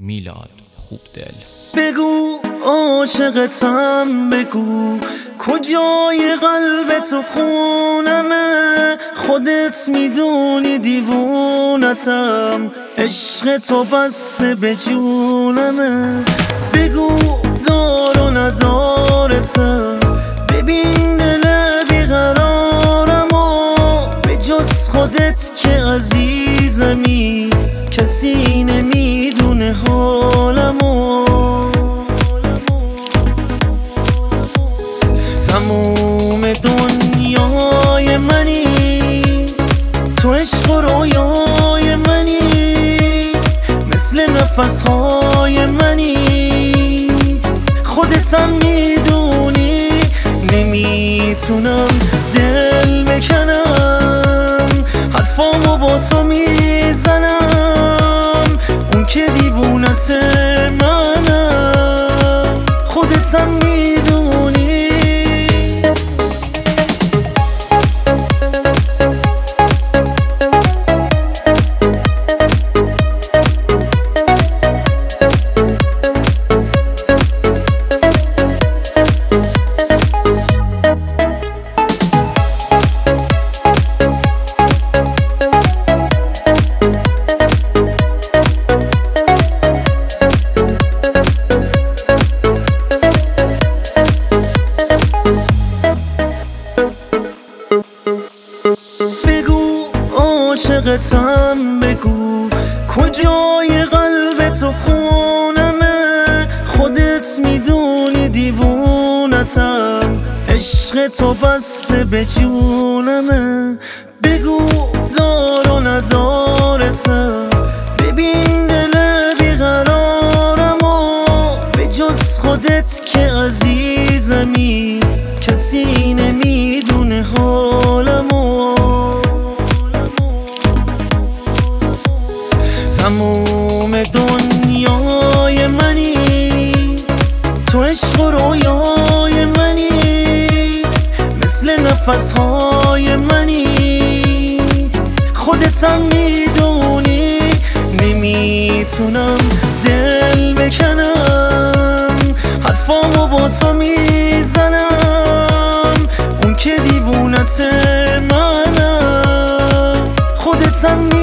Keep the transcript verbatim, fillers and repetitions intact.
میلاد خوبدل. بگو عاشقتم، بگو کجای قلب تو خونمه، خودت میدونی دیوونتم، عشق تو بس به جونمه. بگو دار و ندارتم، ببین دل بیقرارم و به جز خودت که عزیزمی کسی نمیدونه حالمو. تموم دنیای منی، تو عشق و رویای منی، مثل نفسهای منی، خودتم میدونی نمیتونم دل بکنم، حرفامو با تو میزنم، اون که دیوونت منم، خودتم میدونی. بگو عاشقتم، بگو کجای قلب تو خونمه، خودت میدونی دیوونتم، عشق تو بس به جونمه. بگو دار و ندارتم، ببین دل بیقرارم و به جز خودت که عزیزمی کسی نمیدونه حالمو. تموم دنیای منی، تو عشق و رویای منی، مثل نفسهای منی، خودتم میدونی نمیتونم دل بکنم، حرفامو با تو میزنم، اون که دیوونت منم، خودتم میدونی.